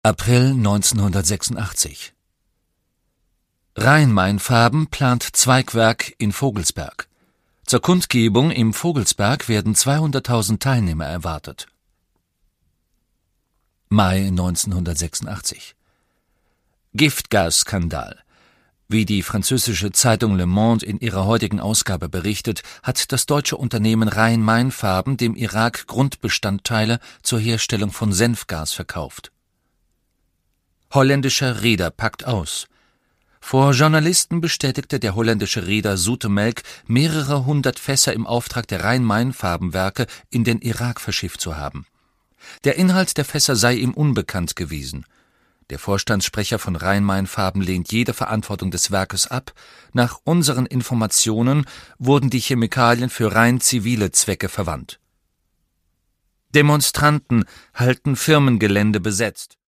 April 1986. Rhein-Main-Farben plant Zweigwerk in Vogelsberg. Zur Kundgebung im Vogelsberg werden 200.000 Teilnehmer erwartet. Mai 1986. Giftgasskandal. Wie die französische Zeitung Le Monde in ihrer heutigen Ausgabe berichtet, hat das deutsche Unternehmen Rhein-Main-Farben dem Irak Grundbestandteile zur Herstellung von Senfgas verkauft. Holländischer Reeder packt aus. Vor Journalisten bestätigte der holländische Reeder Zoetemelk, mehrere hundert Fässer im Auftrag der Rhein-Main-Farbenwerke in den Irak verschifft zu haben. Der Inhalt der Fässer sei ihm unbekannt gewesen. Der Vorstandssprecher von Rhein-Main-Farben lehnt jede Verantwortung des Werkes ab. Nach unseren Informationen wurden die Chemikalien für rein zivile Zwecke verwandt. Demonstranten halten Firmengelände besetzt.